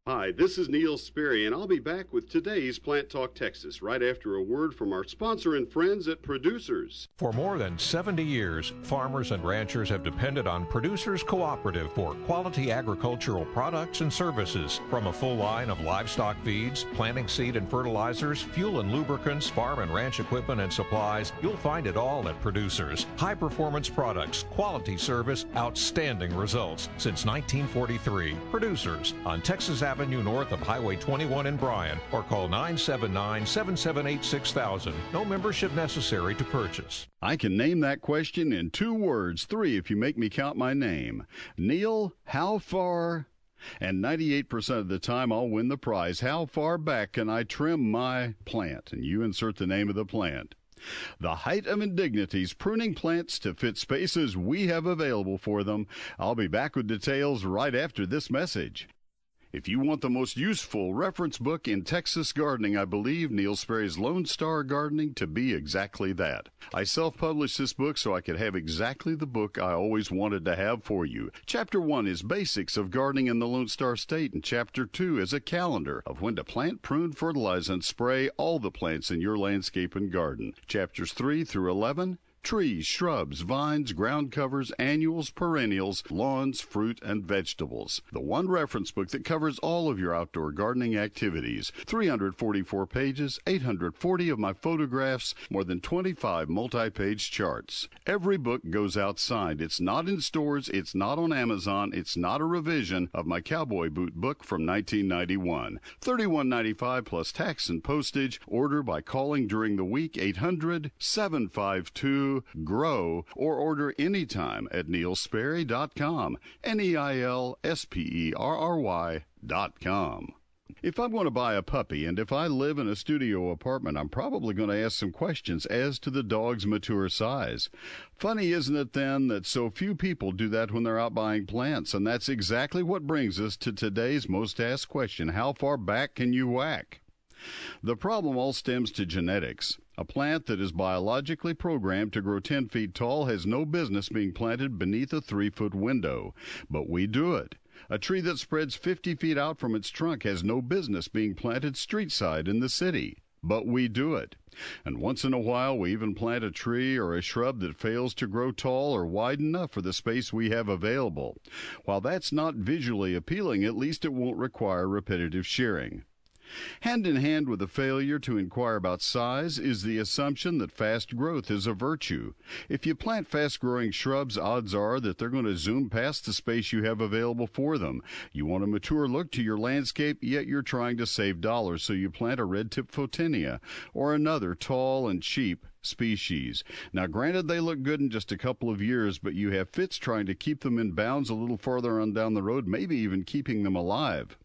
Hi, this is Neil Sperry, and I'll be back with today's Plant Talk Texas right after a word from our sponsor and friends at Producers. For more than 70 years, farmers and ranchers have depended on Producers Cooperative for quality agricultural products and services. From a full line of livestock feeds, planting seed and fertilizers, fuel and lubricants, farm and ranch equipment and supplies, you'll find it all at Producers. High-performance products, quality service, outstanding results. Since 1943, Producers on Texas Avenue north of Highway 21 in Bryan, or call 979-778-6000. No membership necessary to purchase. I can name that question in 2 words, 3 if you make me count my name. Neil, how far? And 98% of the time I'll win the prize. How far back can I trim my plant? And you insert the name of the plant. The height of indignities, pruning plants to fit spaces we have available for them. I'll be back with details right after this message. If you want the most useful reference book in Texas gardening, I believe Neil Sperry's Lone Star Gardening to be exactly that. I self-published this book so I could have exactly the book I always wanted to have for you. Chapter 1 is Basics of Gardening in the Lone Star State, and Chapter 2 is a calendar of when to plant, prune, fertilize, and spray all the plants in your landscape and garden. Chapters 3 through 11, trees, shrubs, vines, ground covers, annuals, perennials, lawns, fruit, and vegetables. The one reference book that covers all of your outdoor gardening activities. 344 pages, 840 of my photographs, more than 25 multi-page charts. Every book goes outside. It's not in stores, it's not on Amazon, it's not a revision of my cowboy boot book from 1991. $31.95 plus tax and postage. Order by calling during the week, 800-752 GROW, or order anytime at neilsperry.com, neilsperry.com. If I'm going to buy a puppy, and if I live in a studio apartment, I'm probably going to ask some questions as to the dog's mature size. Funny, isn't it, then, that so few people do that when they're out buying plants? And that's exactly what brings us to today's most asked question: how far back can you whack? The problem all stems to genetics. A plant that is biologically programmed to grow 10 feet tall has no business being planted beneath a 3-foot window, but we do it. A tree that spreads 50 feet out from its trunk has no business being planted street side in the city, but we do it. And once in a while we even plant a tree or a shrub that fails to grow tall or wide enough for the space we have available. While that's not visually appealing, at least it won't require repetitive shearing. Hand in hand with the failure to inquire about size is the assumption that fast growth is a virtue. If you plant fast-growing shrubs, odds are that they're going to zoom past the space you have available for them. You want a mature look to your landscape, yet you're trying to save dollars, so you plant a red-tip photinia or another tall and cheap species. Now, granted, they look good in just a couple of years, but you have fits trying to keep them in bounds a little farther on down the road, maybe even keeping them alive.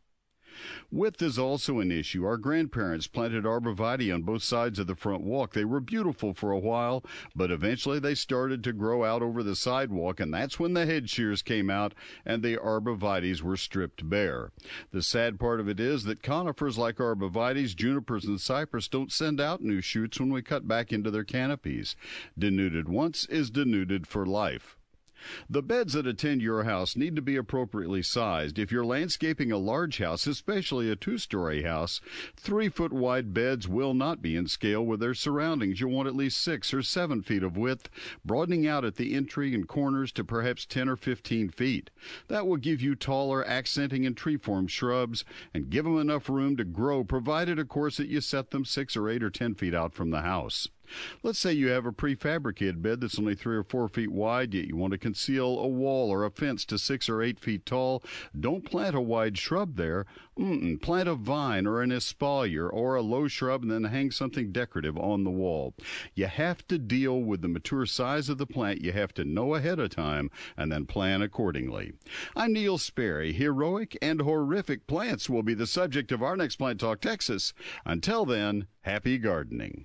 Width is also an issue. Our grandparents planted arborvitae on both sides of the front walk. They were beautiful for a while, but eventually they started to grow out over the sidewalk, and that's when the head shears came out and the arborvitaes were stripped bare. The sad part of it is that conifers like arborvitaes, junipers, and cypress don't send out new shoots when we cut back into their canopies. Denuded once is denuded for life. The beds that attend your house need to be appropriately sized. If you're landscaping a large house, especially a 2-story house, 3-foot wide beds will not be in scale with their surroundings. You'll want at least 6 or 7 feet of width, broadening out at the entry and corners to perhaps 10 or 15 feet. That will give you taller, accenting, and tree-form shrubs and give them enough room to grow, provided, of course, that you set them 6 or 8 or 10 feet out from the house. Let's say you have a prefabricated bed that's only 3 or 4 feet wide, yet you want to conceal a wall or a fence to 6 or 8 feet tall. Don't plant a wide shrub there. Plant a vine or an espalier or a low shrub and then hang something decorative on the wall. You have to deal with the mature size of the plant. You have to know ahead of time and then plan accordingly. I'm Neil Sperry. Heroic and horrific plants will be the subject of our next Plant Talk Texas. Until then, happy gardening.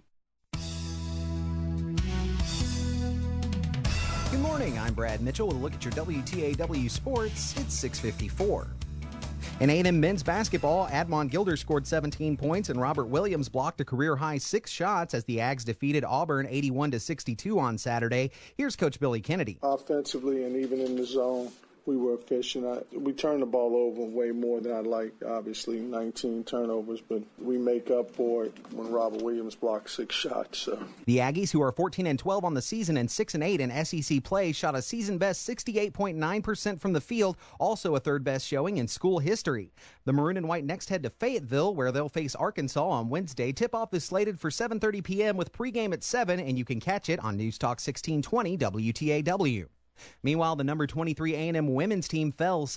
Good morning, I'm Brad Mitchell with a look at your WTAW sports. It's 6:54. In A&M men's basketball, Admon Gilder scored 17 points and Robert Williams blocked a career-high 6 shots as the Ags defeated Auburn 81-62 on Saturday. Here's Coach Billy Kennedy. Offensively and even in the zone, we were efficient. We turned the ball over way more than I'd like, obviously, 19 turnovers, but we make up for it when Robert Williams blocked 6 shots. So. The Aggies, who are 14-12 on the season and 6-8 in SEC play, shot a season-best 68.9% from the field, also a third-best showing in school history. The Maroon and White next head to Fayetteville, where they'll face Arkansas on Wednesday. Tip-off is slated for 7:30 p.m. with pregame at 7, and you can catch it on News Talk 1620 WTAW. Meanwhile, the number 23 A&M women's team fell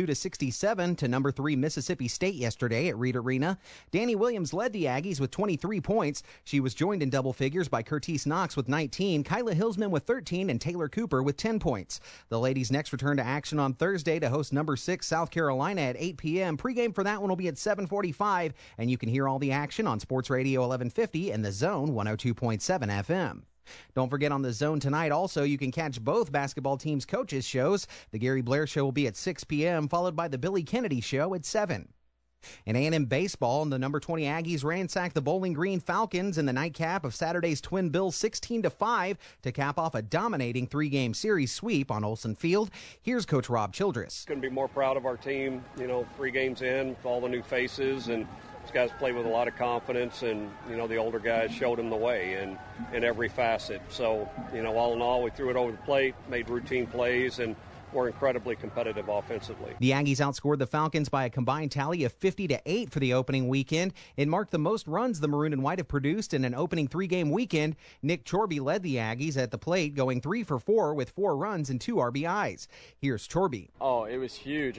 72-67 to number 3 Mississippi State yesterday at Reed Arena. Danny Williams led the Aggies with 23 points. She was joined in double figures by Curtis Knox with 19, Kyla Hillsman with 13, and Taylor Cooper with 10 points. The ladies next return to action on Thursday to host number 6 South Carolina at 8 p.m. Pregame for that one will be at 7:45, and you can hear all the action on Sports Radio 1150 and The Zone 102.7 FM. Don't forget, on The Zone tonight also, you can catch both basketball teams' coaches' shows. The Gary Blair Show will be at 6 p.m., followed by the Billy Kennedy Show at 7. In A&M baseball, the number 20 Aggies ransacked the Bowling Green Falcons in the nightcap of Saturday's Twin Bills 16-5 to cap off a dominating 3-game series sweep on Olsen Field. Here's Coach Rob Childress. Couldn't be more proud of our team, 3 games in with all the new faces, and these guys played with a lot of confidence, and, the older guys showed them the way in every facet. So, all in all, we threw it over the plate, made routine plays, and we're incredibly competitive offensively. The Aggies outscored the Falcons by a combined tally of 50-8 for the opening weekend. It marked the most runs the Maroon and White have produced in an opening 3-game weekend. Nick Chorby led the Aggies at the plate, going 3 for 4 with 4 runs and 2 RBIs. Here's Chorby. Oh, it was huge.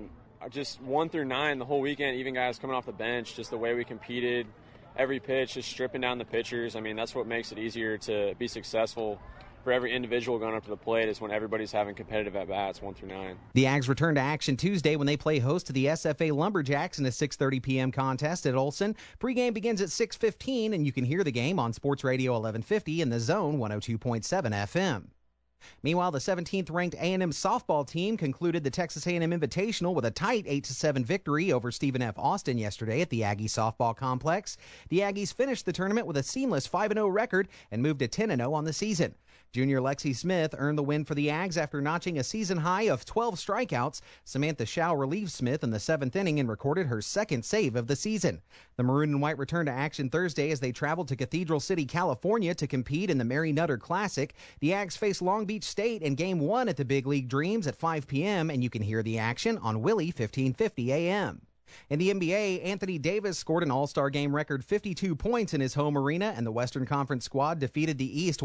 Just 1 through 9 the whole weekend, even guys coming off the bench, just the way we competed, every pitch, just stripping down the pitchers. That's what makes it easier to be successful for every individual going up to the plate, is when everybody's having competitive at-bats 1 through 9. The Ags return to action Tuesday when they play host to the SFA Lumberjacks in a 6:30 p.m. contest at Olsen. Pregame begins at 6:15, and you can hear the game on Sports Radio 1150 and The Zone 102.7 FM. Meanwhile, the 17th-ranked A&M softball team concluded the Texas A&M Invitational with a tight 8-7 victory over Stephen F. Austin yesterday at the Aggie softball complex. The Aggies finished the tournament with a seamless 5-0 record and moved to 10-0 on the season. Junior Lexi Smith earned the win for the Ags after notching a season high of 12 strikeouts. Samantha Schau relieved Smith in the 7th inning and recorded her 2nd save of the season. The Maroon and White returned to action Thursday as they traveled to Cathedral City, California to compete in the Mary Nutter Classic. The Ags face Long Beach State in Game 1 at the Big League Dreams at 5 p.m., and you can hear the action on Willie 1550 a.m. In the NBA, Anthony Davis scored an All-Star Game record 52 points in his home arena, and the Western Conference squad defeated the East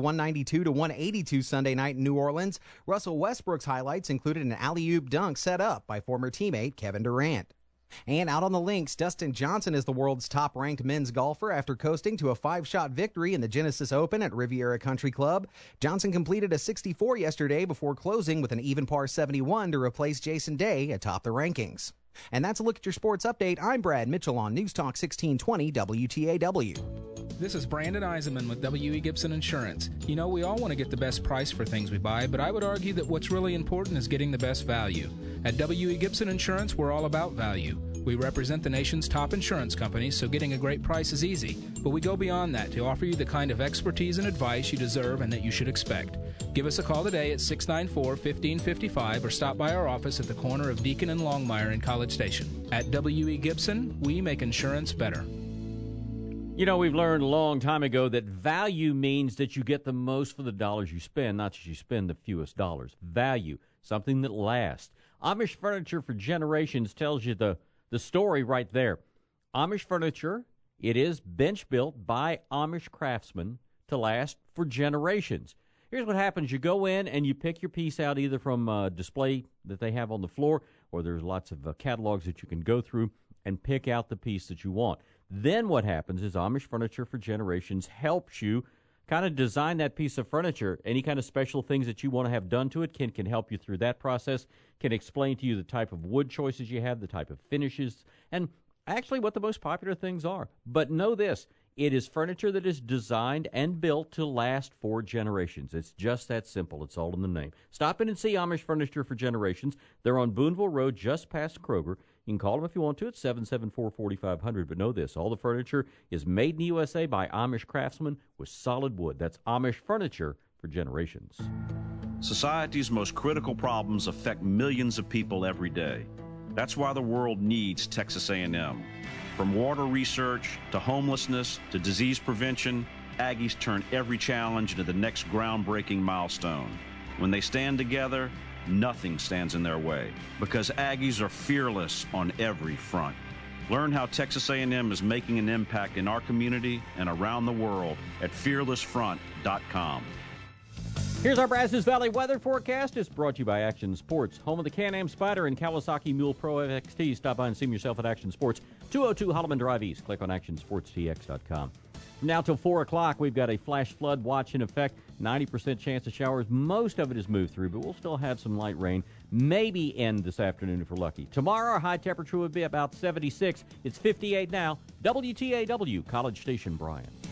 192-182 Sunday night in New Orleans. Russell Westbrook's highlights included an alley-oop dunk set up by former teammate Kevin Durant. And out on the links, Dustin Johnson is the world's top-ranked men's golfer after coasting to a 5-shot victory in the Genesis Open at Riviera Country Club. Johnson completed a 64 yesterday before closing with an even par 71 to replace Jason Day atop the rankings. And that's a look at your sports update. I'm Brad Mitchell on News Talk 1620 WTAW. This is Brandon Eisenman with W.E. Gibson Insurance. We all want to get the best price for things we buy, but I would argue that what's really important is getting the best value. At W.E. Gibson Insurance, we're all about value. We represent the nation's top insurance companies, so getting a great price is easy. But we go beyond that to offer you the kind of expertise and advice you deserve and that you should expect. Give us a call today at 694-1555 or stop by our office at the corner of Deacon and Longmire in College Station. At W.E. Gibson, we make insurance better. We've learned a long time ago that value means that you get the most for the dollars you spend, not that you spend the fewest dollars. Value, something that lasts. Amish Furniture for Generations tells you the story right there. Amish Furniture, it is bench-built by Amish craftsmen to last for generations. Here's what happens. You go in and you pick your piece out either from a display that they have on the floor, or there's lots of catalogs that you can go through and pick out the piece that you want. Then what happens is Amish Furniture for Generations helps you kind of design that piece of furniture. Any kind of special things that you want to have done to it can help you through that process, can explain to you the type of wood choices you have, the type of finishes, and actually what the most popular things are. But know this, it is furniture that is designed and built to last for generations. It's just that simple. It's all in the name. Stop in and see Amish Furniture for Generations. They're on Boonville Road, just past Kroger. You can call them if you want to at 774-4500. But know this, all the furniture is made in the USA by Amish craftsmen with solid wood. That's Amish Furniture for Generations. Society's most critical problems affect millions of people every day. That's why the world needs Texas A&M. From water research to homelessness to disease prevention, Aggies turn every challenge into the next groundbreaking milestone. When they stand together, nothing stands in their way, because Aggies are fearless on every front. Learn how Texas A&M is making an impact in our community and around the world at fearlessfront.com. Here's our Brazos Valley weather forecast. It's brought to you by Action Sports, home of the Can-Am Spyder and Kawasaki Mule Pro FXT. Stop by and see yourself at Action Sports, 202 Holloman Drive East. Click on actionsportstx.com. From now till 4 o'clock, we've got a flash flood watch in effect. 90% chance of showers. Most of it is moved through, but we'll still have some light rain. Maybe end this afternoon if we're lucky. Tomorrow, our high temperature would be about 76. It's 58 now. WTAW, College Station, Bryan.